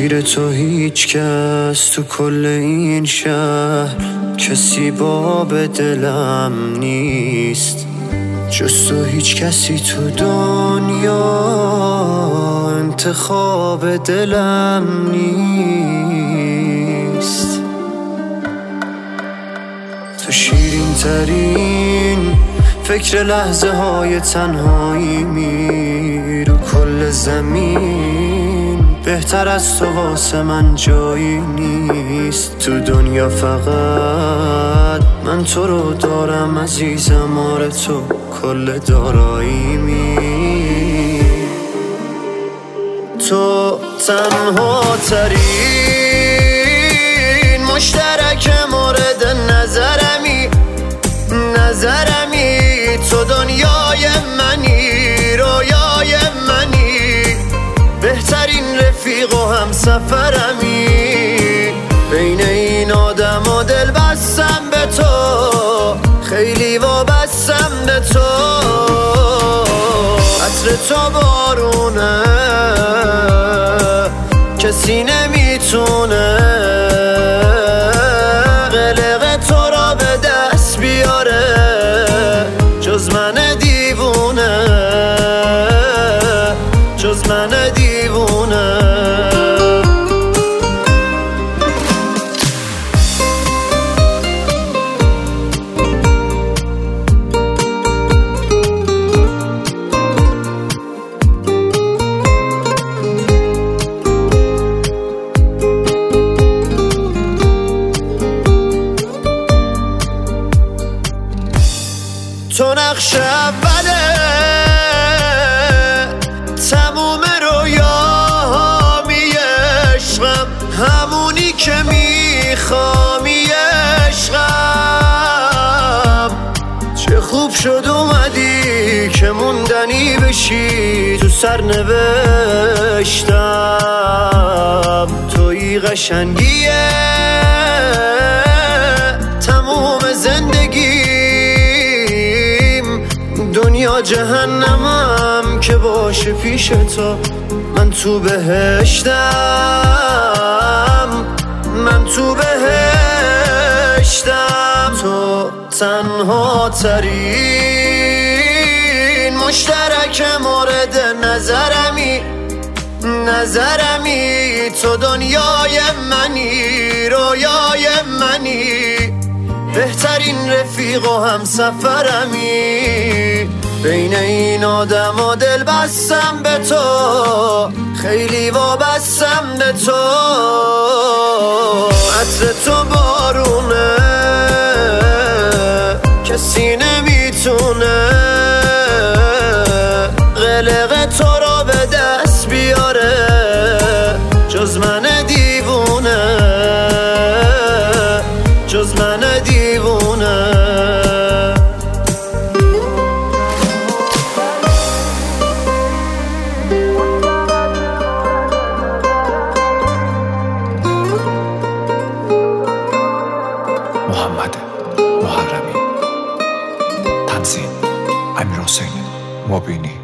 غیر تو هیچ کس تو کل این شهر کسی باب دلم نیست، جز تو هیچ کسی تو دنیا انتخاب دلم نیست. تو شیرین ترین فکر لحظه های تنهایی می رو کل زمین، بهتر از تو واسه من جایی نیست. تو دنیا فقط من تو رو دارم عزیزم، آره تو کل دارایی می. تو تنها ترین مشترک مورد نظرمی، تو دنیای منی، رویای منی، بهترین رفیق و هم سفرمی. بین این آدم و دل بستم به تو، خیلی وابستم به تو. عطر تو بارونه کسی نمیتونه قلق تو را به دست بیاره، جز من دیوونه، جز من دیوونه. تو نقش اوله تموم رویاهامی عشقم، همونی که میخوامی عشقم. چه خوب شد اومدی که موندنی بشی تو سرنوشتم. توی قشنگیه تموم زندگی، دنیا جهنمم که باشه پیش تو. من تو بهشتم، من تو بهشتم. تو تنها ترین مشترک مورد نظرمی، تو دنیای منی، رویای منی، بهترین رفیق و هم سفرمی. بین این آدم و دل بستم به تو، خیلی وابستم به تو. عطر تو بارونه کسی نمیتونه قلق تو را به دست بیاره، جز من دیوونه، جز من دیوونه. محمد محرمی، تنظیم امیرحسین مبینی.